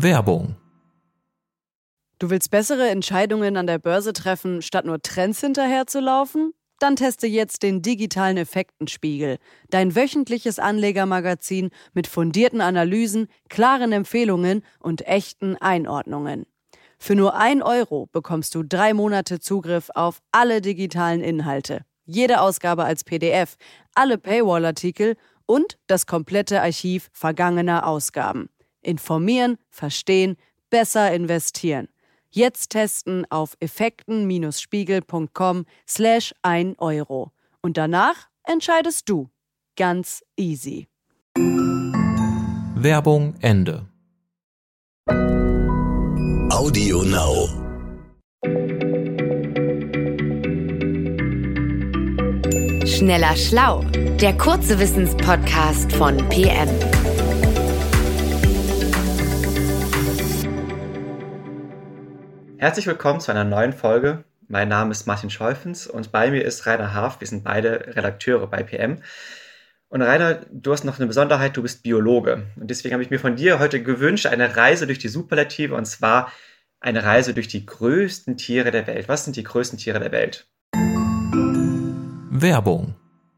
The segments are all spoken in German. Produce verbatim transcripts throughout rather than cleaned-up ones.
Werbung. Du willst bessere Entscheidungen an der Börse treffen, statt nur Trends hinterherzulaufen? Dann teste jetzt den digitalen Effektenspiegel, dein wöchentliches Anlegermagazin mit fundierten Analysen, klaren Empfehlungen und echten Einordnungen. Für nur ein Euro bekommst du drei Monate Zugriff auf alle digitalen Inhalte, jede Ausgabe als P D F, alle Paywall-Artikel und das komplette Archiv vergangener Ausgaben. Informieren, verstehen, besser investieren. Jetzt testen auf effekten-spiegel.com slash ein Euro. Und danach entscheidest du. Ganz easy. Werbung Ende. Audio Now. Schneller Schlau, der kurze Wissenspodcast von P M. Herzlich willkommen zu einer neuen Folge. Mein Name ist Martin Scholfens und bei mir ist Rainer Harf. Wir sind beide Redakteure bei P M. Und Rainer, du hast noch eine Besonderheit, du bist Biologe. Und deswegen habe ich mir von dir heute gewünscht, eine Reise durch die Superlative, und zwar eine Reise durch die größten Tiere der Welt. Was sind die größten Tiere der Welt? Werbung.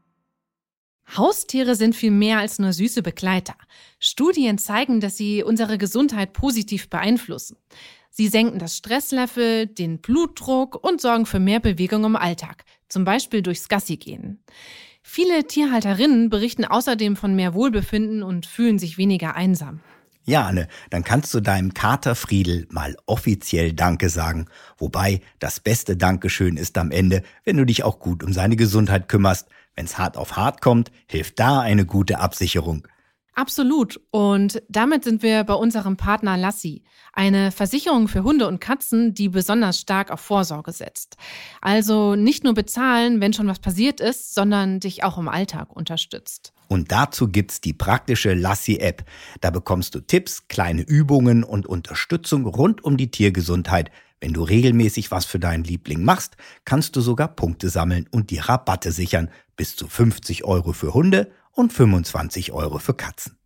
Haustiere sind viel mehr als nur süße Begleiter. Studien zeigen, dass sie unsere Gesundheit positiv beeinflussen. Sie senken das Stresslevel, den Blutdruck und sorgen für mehr Bewegung im Alltag, zum Beispiel durchs Gassigehen. Viele Tierhalterinnen berichten außerdem von mehr Wohlbefinden und fühlen sich weniger einsam. Ja, Anne, dann kannst du deinem Kater Friedel mal offiziell Danke sagen. Wobei, das beste Dankeschön ist am Ende, wenn du dich auch gut um seine Gesundheit kümmerst. Wenn's hart auf hart kommt, hilft da eine gute Absicherung. Absolut. Und damit sind wir bei unserem Partner Lassi, eine Versicherung für Hunde und Katzen, die besonders stark auf Vorsorge setzt. Also nicht nur bezahlen, wenn schon was passiert ist, sondern dich auch im Alltag unterstützt. Und dazu gibt's die praktische Lassi-App. Da bekommst du Tipps, kleine Übungen und Unterstützung rund um die Tiergesundheit. Wenn du regelmäßig was für deinen Liebling machst, kannst du sogar Punkte sammeln und die Rabatte sichern. Bis zu fünfzig Euro für Hunde und fünfundzwanzig Euro für Katzen.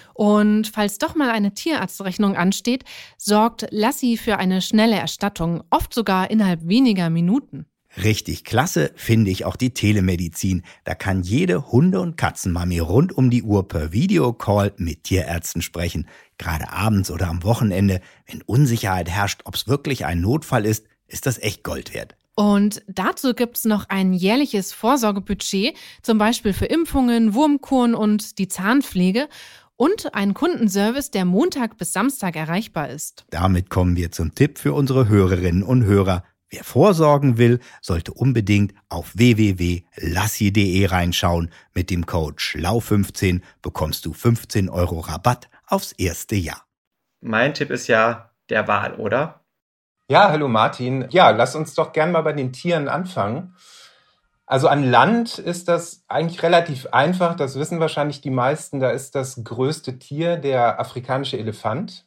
Und falls doch mal eine Tierarztrechnung ansteht, sorgt Lassi für eine schnelle Erstattung, oft sogar innerhalb weniger Minuten. Richtig klasse finde ich auch die Telemedizin. Da kann jede Hunde- und Katzenmami rund um die Uhr per Videocall mit Tierärzten sprechen. Gerade abends oder am Wochenende, wenn Unsicherheit herrscht, ob es wirklich ein Notfall ist, ist das echt Gold wert. Und dazu gibt's noch ein jährliches Vorsorgebudget, zum Beispiel für Impfungen, Wurmkuren und die Zahnpflege und einen Kundenservice, der Montag bis Samstag erreichbar ist. Damit kommen wir zum Tipp für unsere Hörerinnen und Hörer. Wer vorsorgen will, sollte unbedingt auf w w w punkt lassi punkt de reinschauen. Mit dem Code schlau fünfzehn bekommst du fünfzehn Euro Rabatt aufs erste Jahr. Mein Tipp ist ja der Wal, oder? Ja, hallo Martin. Ja, lass uns doch gern mal bei den Tieren anfangen. Also an Land ist das eigentlich relativ einfach, das wissen wahrscheinlich die meisten. Da ist das größte Tier der afrikanische Elefant.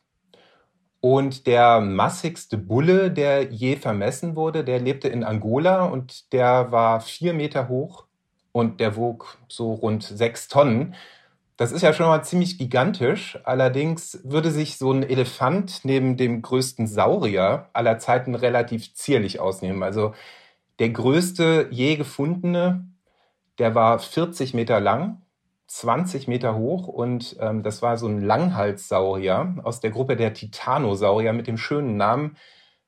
Und der massigste Bulle, der je vermessen wurde, der lebte in Angola und der war vier Meter hoch und der wog so rund sechs Tonnen. Das ist ja schon mal ziemlich gigantisch. Allerdings würde sich so ein Elefant neben dem größten Saurier aller Zeiten relativ zierlich ausnehmen. Also der größte je gefundene, der war vierzig Meter lang, zwanzig Meter hoch und ähm, das war so ein Langhalssaurier aus der Gruppe der Titanosaurier mit dem schönen Namen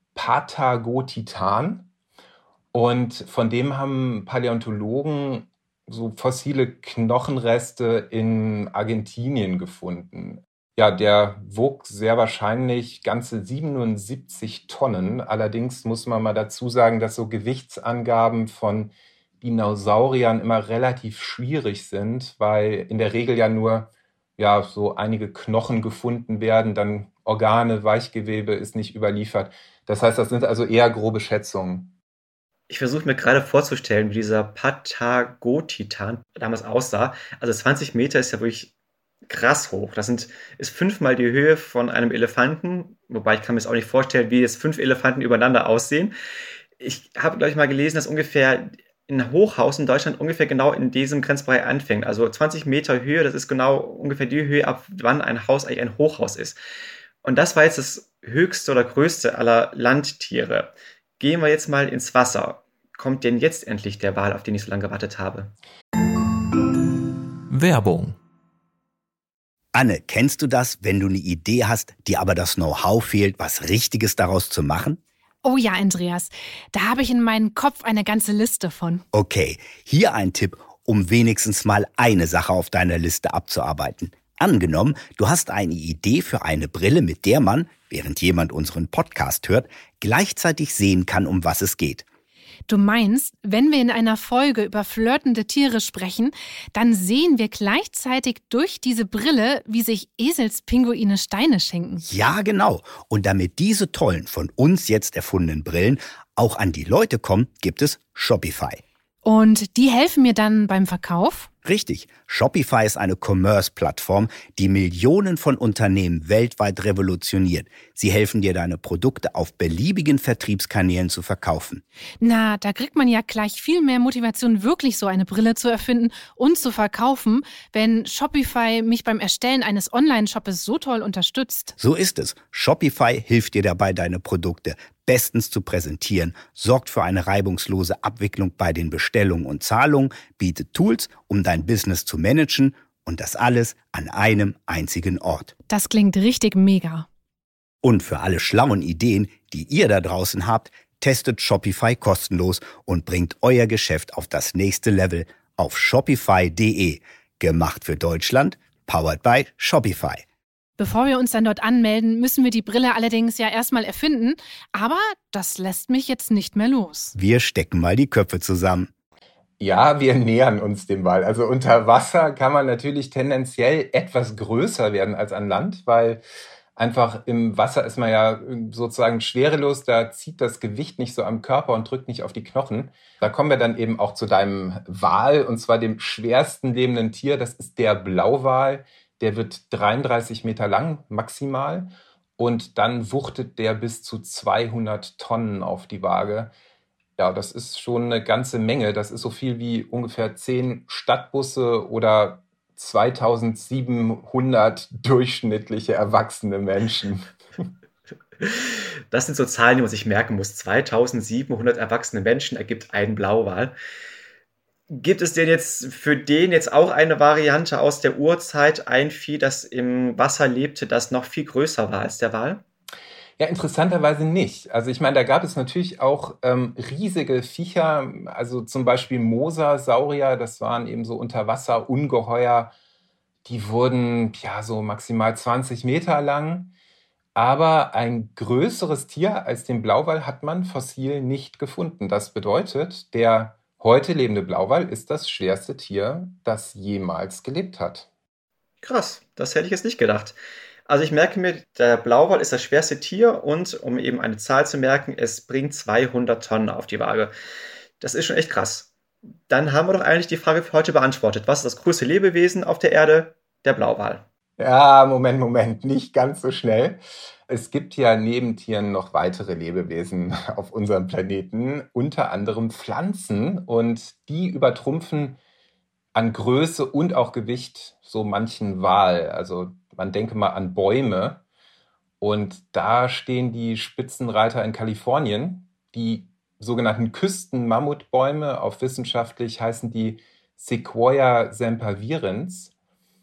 Patagotitan. Und von dem haben Paläontologen so fossile Knochenreste in Argentinien gefunden. Ja, der wog sehr wahrscheinlich ganze siebenundsiebzig Tonnen. Allerdings muss man mal dazu sagen, dass so Gewichtsangaben von Dinosauriern immer relativ schwierig sind, weil in der Regel ja nur ja, so einige Knochen gefunden werden, dann Organe, Weichgewebe ist nicht überliefert. Das heißt, das sind also eher grobe Schätzungen. Ich versuche mir gerade vorzustellen, wie dieser Patagotitan damals aussah. Also zwanzig Meter ist ja wirklich krass hoch. Das sind, ist fünfmal die Höhe von einem Elefanten. Wobei ich kann mir jetzt auch nicht vorstellen, wie jetzt fünf Elefanten übereinander aussehen. Ich habe, glaube ich, mal gelesen, dass ungefähr ein Hochhaus in Deutschland ungefähr genau in diesem Grenzbereich anfängt. Also zwanzig Meter Höhe, das ist genau ungefähr die Höhe, ab wann ein Haus eigentlich ein Hochhaus ist. Und das war jetzt das höchste oder größte aller Landtiere. Gehen wir jetzt mal ins Wasser. Kommt denn jetzt endlich der Wal, auf den ich so lange gewartet habe? Werbung. Anne, kennst du das, wenn du eine Idee hast, dir aber das Know-how fehlt, was Richtiges daraus zu machen? Oh ja, Andreas, da habe ich in meinem Kopf eine ganze Liste von. Okay, hier ein Tipp, um wenigstens mal eine Sache auf deiner Liste abzuarbeiten. Angenommen, du hast eine Idee für eine Brille, mit der man, während jemand unseren Podcast hört, gleichzeitig sehen kann, um was es geht. Du meinst, wenn wir in einer Folge über flirtende Tiere sprechen, dann sehen wir gleichzeitig durch diese Brille, wie sich Eselspinguine Steine schenken. Ja, genau. Und damit diese tollen, von uns jetzt erfundenen Brillen auch an die Leute kommen, gibt es Shopify. Und die helfen mir dann beim Verkauf? Richtig. Shopify ist eine Commerce-Plattform, die Millionen von Unternehmen weltweit revolutioniert. Sie helfen dir, deine Produkte auf beliebigen Vertriebskanälen zu verkaufen. Na, da kriegt man ja gleich viel mehr Motivation, wirklich so eine Brille zu erfinden und zu verkaufen, wenn Shopify mich beim Erstellen eines Online-Shoppes so toll unterstützt. So ist es. Shopify hilft dir dabei, deine Produkte bestens zu präsentieren, sorgt für eine reibungslose Abwicklung bei den Bestellungen und Zahlungen, bietet Tools, um dein Business zu managen und das alles an einem einzigen Ort. Das klingt richtig mega. Und für alle schlauen Ideen, die ihr da draußen habt, testet Shopify kostenlos und bringt euer Geschäft auf das nächste Level auf shopify punkt de. Gemacht für Deutschland, powered by Shopify. Bevor wir uns dann dort anmelden, müssen wir die Brille allerdings ja erstmal erfinden. Aber das lässt mich jetzt nicht mehr los. Wir stecken mal die Köpfe zusammen. Ja, wir nähern uns dem Wal. Also unter Wasser kann man natürlich tendenziell etwas größer werden als an Land, weil einfach im Wasser ist man ja sozusagen schwerelos, da zieht das Gewicht nicht so am Körper und drückt nicht auf die Knochen. Da kommen wir dann eben auch zu deinem Wal, und zwar dem schwersten lebenden Tier, das ist der Blauwal. Der wird dreiunddreißig Meter lang maximal und dann wuchtet der bis zu zweihundert Tonnen auf die Waage. Ja, das ist schon eine ganze Menge. Das ist so viel wie ungefähr zehn Stadtbusse oder zweitausendsiebenhundert durchschnittliche erwachsene Menschen. Das sind so Zahlen, die man sich merken muss. zweitausendsiebenhundert erwachsene Menschen ergibt ein Blauwal. Gibt es denn jetzt für den jetzt auch eine Variante aus der Urzeit, ein Vieh, das im Wasser lebte, das noch viel größer war als der Wal? Ja, interessanterweise nicht. Also ich meine, da gab es natürlich auch ähm, riesige Viecher, also zum Beispiel Mosasaurier, das waren eben so Unterwasserungeheuer, die wurden ja so maximal zwanzig Meter lang. Aber ein größeres Tier als den Blauwal hat man fossil nicht gefunden. Das bedeutet, der heute lebende Blauwal ist das schwerste Tier, das jemals gelebt hat. Krass, das hätte ich jetzt nicht gedacht. Also ich merke mir, der Blauwal ist das schwerste Tier und, um eben eine Zahl zu merken, es bringt zweihundert Tonnen auf die Waage. Das ist schon echt krass. Dann haben wir doch eigentlich die Frage für heute beantwortet. Was ist das größte Lebewesen auf der Erde? Der Blauwal. Ja, Moment, Moment, nicht ganz so schnell. Es gibt ja neben Tieren noch weitere Lebewesen auf unserem Planeten, unter anderem Pflanzen, und die übertrumpfen an Größe und auch Gewicht so manchen Wal. Also man denke mal an Bäume, und da stehen die Spitzenreiter in Kalifornien, die sogenannten Küstenmammutbäume, auf wissenschaftlich heißen die Sequoia sempervirens,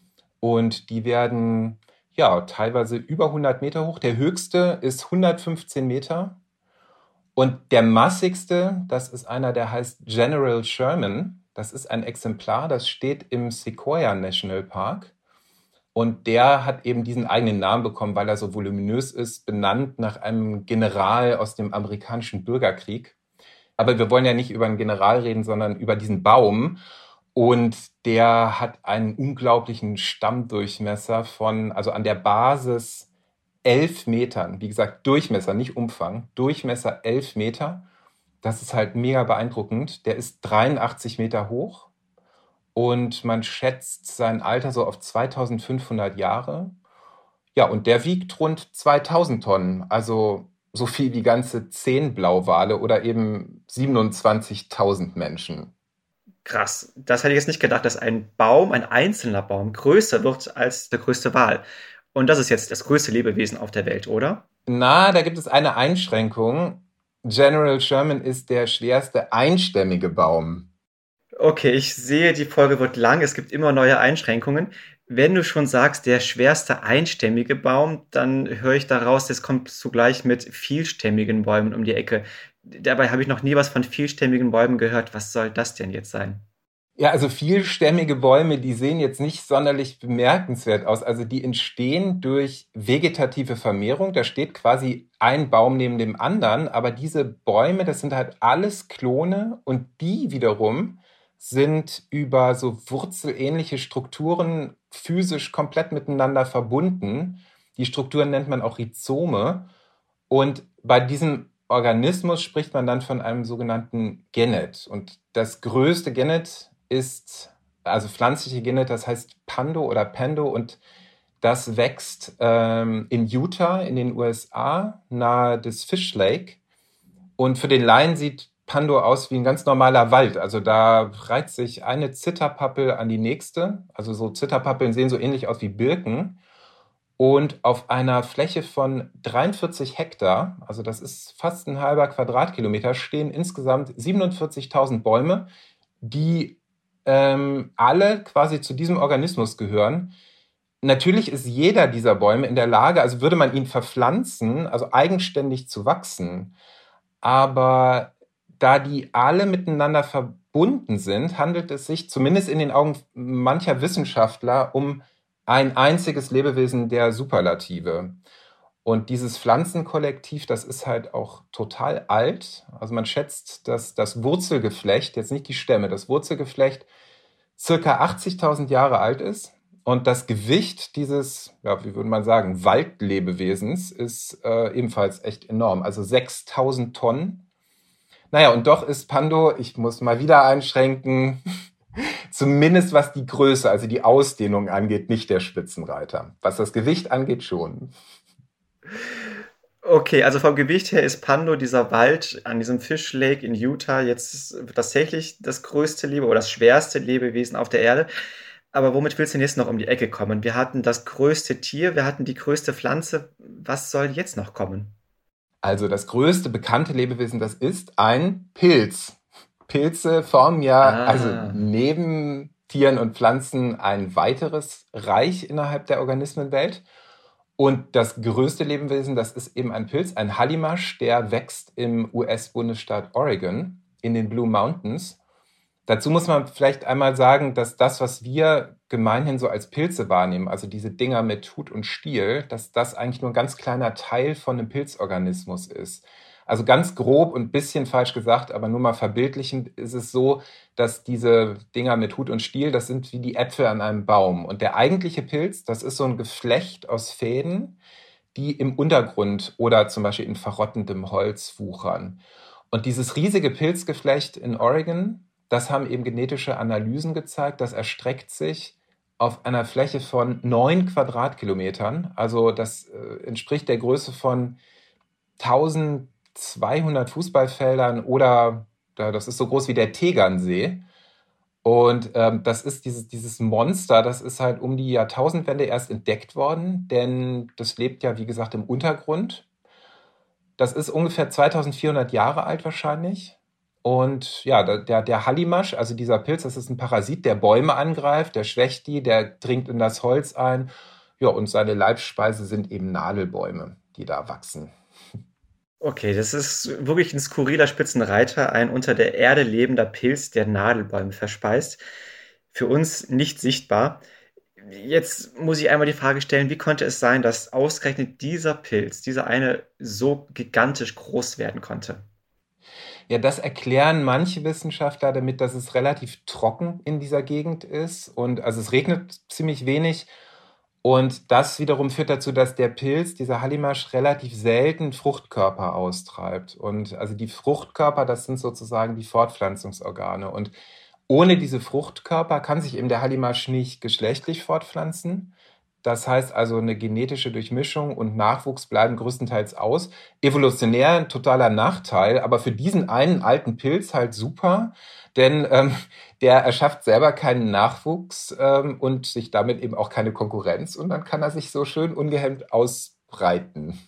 und die werden ja teilweise über hundert Meter hoch. Der höchste ist hundertfünfzehn Meter und der massigste, das ist einer, der heißt General Sherman. Das ist ein Exemplar, das steht im Sequoia National Park, und der hat eben diesen eigenen Namen bekommen, weil er so voluminös ist, benannt nach einem General aus dem amerikanischen Bürgerkrieg. Aber wir wollen ja nicht über einen General reden, sondern über diesen Baum. Und der hat einen unglaublichen Stammdurchmesser von, also an der Basis elf Metern. Wie gesagt, Durchmesser, nicht Umfang. Durchmesser elf Meter. Das ist halt mega beeindruckend. Der ist dreiundachtzig Meter hoch und man schätzt sein Alter so auf zweitausendfünfhundert Jahre. Ja, und der wiegt rund zweitausend Tonnen, also so viel wie ganze zehn Blauwale oder eben siebenundzwanzigtausend Menschen. Krass, das hätte ich jetzt nicht gedacht, dass ein Baum, ein einzelner Baum, größer wird als der größte Wal. Und das ist jetzt das größte Lebewesen auf der Welt, oder? Na, da gibt es eine Einschränkung. General Sherman ist der schwerste einstämmige Baum. Okay, ich sehe, die Folge wird lang. Es gibt immer neue Einschränkungen. Wenn du schon sagst, der schwerste einstämmige Baum, dann höre ich daraus, das kommt zugleich mit vielstämmigen Bäumen um die Ecke. Dabei habe ich noch nie was von vielstämmigen Bäumen gehört. Was soll das denn jetzt sein? Ja, also vielstämmige Bäume, die sehen jetzt nicht sonderlich bemerkenswert aus. Also die entstehen durch vegetative Vermehrung. Da steht quasi ein Baum neben dem anderen. Aber diese Bäume, das sind halt alles Klone und die wiederum sind über so wurzelähnliche Strukturen physisch komplett miteinander verbunden. Die Strukturen nennt man auch Rhizome. Und bei diesem Organismus spricht man dann von einem sogenannten Genet. Und das größte Genet ist, also pflanzliche Genet, das heißt Pando oder Pando, und das wächst ähm, in Utah in den U S A nahe des Fish Lake. Und für den Laien sieht Pando aus wie ein ganz normaler Wald. Also da reiht sich eine Zitterpappel an die nächste. Also so Zitterpappeln sehen so ähnlich aus wie Birken. Und auf einer Fläche von dreiundvierzig Hektar, also das ist fast ein halber Quadratkilometer, stehen insgesamt siebenundvierzigtausend Bäume, die ähm, alle quasi zu diesem Organismus gehören. Natürlich ist jeder dieser Bäume in der Lage, also würde man ihn verpflanzen, also eigenständig zu wachsen. Aber da die alle miteinander verbunden sind, handelt es sich zumindest in den Augen mancher Wissenschaftler um ein einziges Lebewesen der Superlative. Und dieses Pflanzenkollektiv, das ist halt auch total alt. Also man schätzt, dass das Wurzelgeflecht, jetzt nicht die Stämme, das Wurzelgeflecht circa achtzigtausend Jahre alt ist. Und das Gewicht dieses, ja, wie würde man sagen, Waldlebewesens ist äh, ebenfalls echt enorm. Also sechstausend Tonnen. Naja, und doch ist Pando, ich muss mal wieder einschränken, zumindest was die Größe, also die Ausdehnung angeht, nicht der Spitzenreiter. Was das Gewicht angeht, schon. Okay, also vom Gewicht her ist Pando, dieser Wald an diesem Fish Lake in Utah, jetzt tatsächlich das größte Lebe- oder das schwerste Lebewesen auf der Erde. Aber womit willst du denn jetzt noch um die Ecke kommen? Wir hatten das größte Tier, wir hatten die größte Pflanze. Was soll jetzt noch kommen? Also das größte bekannte Lebewesen, das ist ein Pilz. Pilze formen ja Ah. also neben Tieren und Pflanzen ein weiteres Reich innerhalb der Organismenwelt. Und das größte Lebewesen, das ist eben ein Pilz, ein Hallimasch, der wächst im U S-Bundesstaat Oregon in den Blue Mountains. Dazu muss man vielleicht einmal sagen, dass das, was wir gemeinhin so als Pilze wahrnehmen, also diese Dinger mit Hut und Stiel, dass das eigentlich nur ein ganz kleiner Teil von einem Pilzorganismus ist. Also ganz grob und ein bisschen falsch gesagt, aber nur mal verbildlichend ist es so, dass diese Dinger mit Hut und Stiel, das sind wie die Äpfel an einem Baum. Und der eigentliche Pilz, das ist so ein Geflecht aus Fäden, die im Untergrund oder zum Beispiel in verrottendem Holz wuchern. Und dieses riesige Pilzgeflecht in Oregon, das haben eben genetische Analysen gezeigt, das erstreckt sich auf einer Fläche von neun Quadratkilometern. Also das äh, entspricht der Größe von tausendzweihundert Fußballfeldern oder ja, das ist so groß wie der Tegernsee. Und ähm, das ist dieses, dieses Monster, das ist halt um die Jahrtausendwende erst entdeckt worden, denn das lebt ja, wie gesagt, im Untergrund. Das ist ungefähr zweitausendvierhundert Jahre alt wahrscheinlich. Und ja, der, der Hallimasch, also dieser Pilz, das ist ein Parasit, der Bäume angreift, der schwächt die, der dringt in das Holz ein. Ja, und seine Leibspeise sind eben Nadelbäume, die da wachsen. Okay, das ist wirklich ein skurriler Spitzenreiter, ein unter der Erde lebender Pilz, der Nadelbäume verspeist. Für uns nicht sichtbar. Jetzt muss ich einmal die Frage stellen, wie konnte es sein, dass ausgerechnet dieser Pilz, dieser eine, so gigantisch groß werden konnte? Ja, das erklären manche Wissenschaftler damit, dass es relativ trocken in dieser Gegend ist und also es regnet ziemlich wenig und das wiederum führt dazu, dass der Pilz, dieser Hallimasch, relativ selten Fruchtkörper austreibt und also die Fruchtkörper, das sind sozusagen die Fortpflanzungsorgane und ohne diese Fruchtkörper kann sich eben der Hallimasch nicht geschlechtlich fortpflanzen, Das heißt also, eine genetische Durchmischung und Nachwuchs bleiben größtenteils aus. Evolutionär ein totaler Nachteil, aber für diesen einen alten Pilz halt super, denn ähm, der erschafft selber keinen Nachwuchs ähm, und sich damit eben auch keine Konkurrenz und dann kann er sich so schön ungehemmt ausbreiten.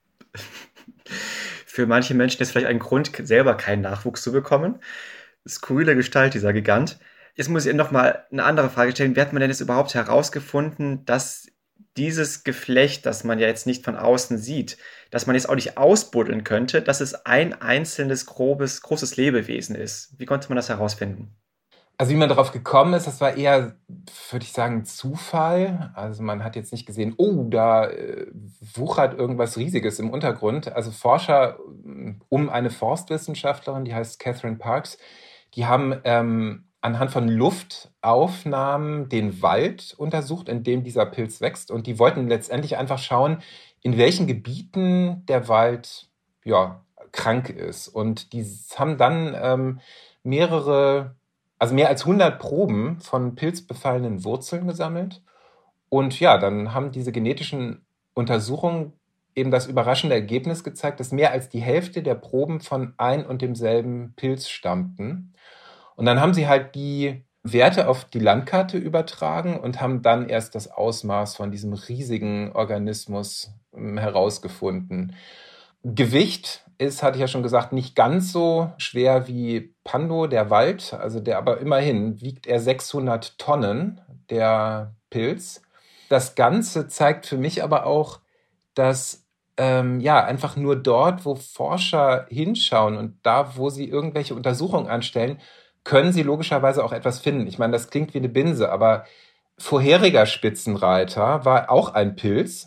Für manche Menschen ist vielleicht ein Grund, selber keinen Nachwuchs zu bekommen. Skurrile Gestalt, dieser Gigant. Jetzt muss ich Ihnen noch mal eine andere Frage stellen. Wie hat man denn jetzt überhaupt herausgefunden, dass dieses Geflecht, das man ja jetzt nicht von außen sieht, dass man jetzt auch nicht ausbuddeln könnte, dass es ein einzelnes, grobes, großes Lebewesen ist? Wie konnte man das herausfinden? Also wie man darauf gekommen ist, das war eher, würde ich sagen, Zufall. Also man hat jetzt nicht gesehen, oh, da äh, wuchert irgendwas Riesiges im Untergrund. Also Forscher um eine Forstwissenschaftlerin, die heißt Catherine Parks, die haben ähm, anhand von Luftaufnahmen den Wald untersucht, in dem dieser Pilz wächst. Und die wollten letztendlich einfach schauen, in welchen Gebieten der Wald ja, krank ist. Und die haben dann ähm, mehrere... Also mehr als hundert Proben von pilzbefallenen Wurzeln gesammelt. Und ja, dann haben diese genetischen Untersuchungen eben das überraschende Ergebnis gezeigt, dass mehr als die Hälfte der Proben von ein und demselben Pilz stammten. Und dann haben sie halt die Werte auf die Landkarte übertragen und haben dann erst das Ausmaß von diesem riesigen Organismus herausgefunden. Gewicht ist, hatte ich ja schon gesagt, nicht ganz so schwer wie Pando, der Wald, also der aber immerhin wiegt er sechshundert Tonnen, der Pilz. Das Ganze zeigt für mich aber auch, dass ähm, ja einfach nur dort, wo Forscher hinschauen und da, wo sie irgendwelche Untersuchungen anstellen, können sie logischerweise auch etwas finden. Ich meine, das klingt wie eine Binse, aber vorheriger Spitzenreiter war auch ein Pilz.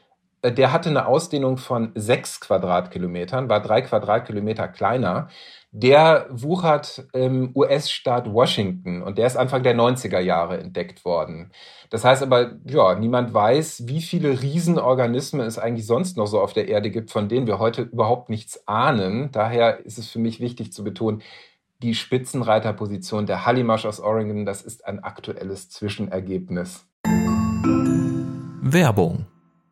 Der hatte eine Ausdehnung von sechs Quadratkilometern, war drei Quadratkilometer kleiner. Der wuchert im U S-Staat Washington und der ist Anfang der neunziger Jahre entdeckt worden. Das heißt aber, ja, niemand weiß, wie viele Riesenorganismen es eigentlich sonst noch so auf der Erde gibt, von denen wir heute überhaupt nichts ahnen. Daher ist es für mich wichtig zu betonen, die Spitzenreiterposition der Hallimasch aus Oregon, das ist ein aktuelles Zwischenergebnis. Werbung.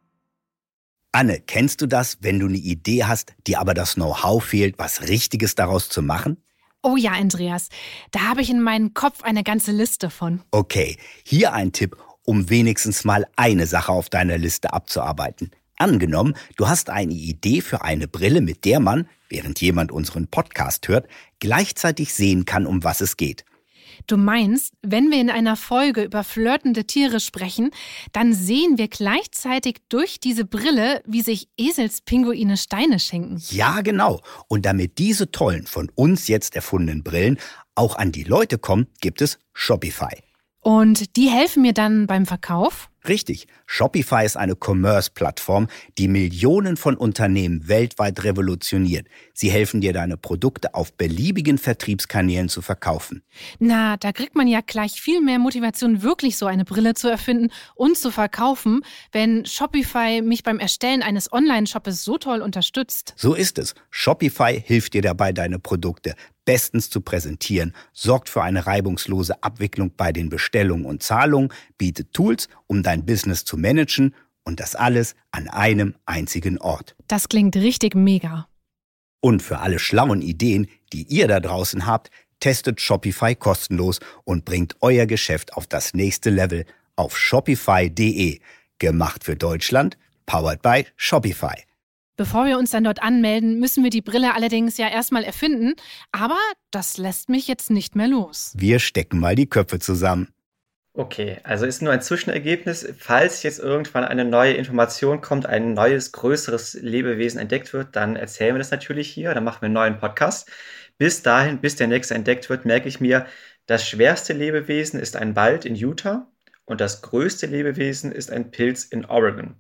Anne, kennst du das, wenn du eine Idee hast, dir aber das Know-how fehlt, was Richtiges daraus zu machen? Oh ja, Andreas, da habe ich in meinem Kopf eine ganze Liste von. Okay, hier ein Tipp, um wenigstens mal eine Sache auf deiner Liste abzuarbeiten. Angenommen, du hast eine Idee für eine Brille, mit der man, während jemand unseren Podcast hört, gleichzeitig sehen kann, um was es geht. Du meinst, wenn wir in einer Folge über flirtende Tiere sprechen, dann sehen wir gleichzeitig durch diese Brille, wie sich Eselspinguine Steine schenken. Ja, genau. Und damit diese tollen, von uns jetzt erfundenen Brillen auch an die Leute kommen, gibt es Shopify. Und die helfen mir dann beim Verkauf? Richtig. Shopify ist eine Commerce-Plattform, die Millionen von Unternehmen weltweit revolutioniert. Sie helfen dir, deine Produkte auf beliebigen Vertriebskanälen zu verkaufen. Na, da kriegt man ja gleich viel mehr Motivation, wirklich so eine Brille zu erfinden und zu verkaufen, wenn Shopify mich beim Erstellen eines Online-Shoppes so toll unterstützt. So ist es. Shopify hilft dir dabei, deine Produkte bestens zu präsentieren, sorgt für eine reibungslose Abwicklung bei den Bestellungen und Zahlungen, bietet Tools, um dein Business zu managen und das alles an einem einzigen Ort. Das klingt richtig mega. Und für alle schlauen Ideen, die ihr da draußen habt, testet Shopify kostenlos und bringt euer Geschäft auf das nächste Level auf shopify punkt de. Gemacht für Deutschland, powered by Shopify. Bevor wir uns dann dort anmelden, müssen wir die Brille allerdings ja erstmal erfinden. Aber das lässt mich jetzt nicht mehr los. Wir stecken mal die Köpfe zusammen. Okay, also ist nur ein Zwischenergebnis. Falls jetzt irgendwann eine neue Information kommt, ein neues, größeres Lebewesen entdeckt wird, dann erzählen wir das natürlich hier, dann machen wir einen neuen Podcast. Bis dahin, bis der nächste entdeckt wird, merke ich mir, das schwerste Lebewesen ist ein Wald in Utah und das größte Lebewesen ist ein Pilz in Oregon.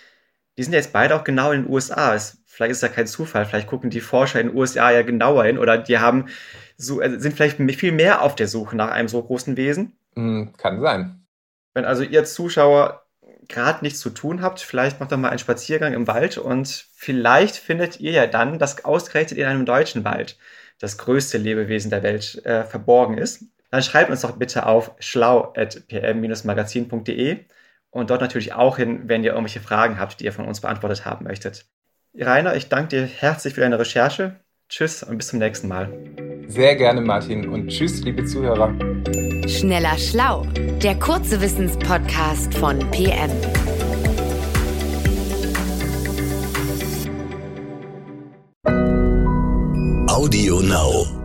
Die sind jetzt beide auch genau in den U S A. Es, vielleicht ist das kein Zufall, vielleicht gucken die Forscher in den U S A ja genauer hin oder die haben so, sind vielleicht viel mehr auf der Suche nach einem so großen Wesen. Kann sein. Wenn also ihr Zuschauer gerade nichts zu tun habt, vielleicht macht doch mal einen Spaziergang im Wald und vielleicht findet ihr ja dann, dass ausgerechnet in einem deutschen Wald das größte Lebewesen der Welt äh, verborgen ist. Dann schreibt uns doch bitte auf schlau at p m dash magazin punkt de und dort natürlich auch hin, wenn ihr irgendwelche Fragen habt, die ihr von uns beantwortet haben möchtet. Rainer, ich danke dir herzlich für deine Recherche. Tschüss und bis zum nächsten Mal. Sehr gerne, Martin, und tschüss, liebe Zuhörer. Schneller Schlau, der kurze Wissenspodcast von P M. Audio Now.